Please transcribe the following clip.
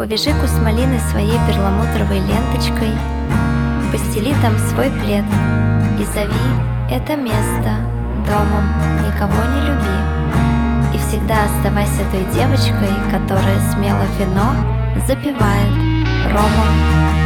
Увяжи куст малины своей перламутровой ленточкой, постели там свой плед и зови это место домом, никого не люби. И всегда оставайся той девочкой, которая смело вино запивает ромом.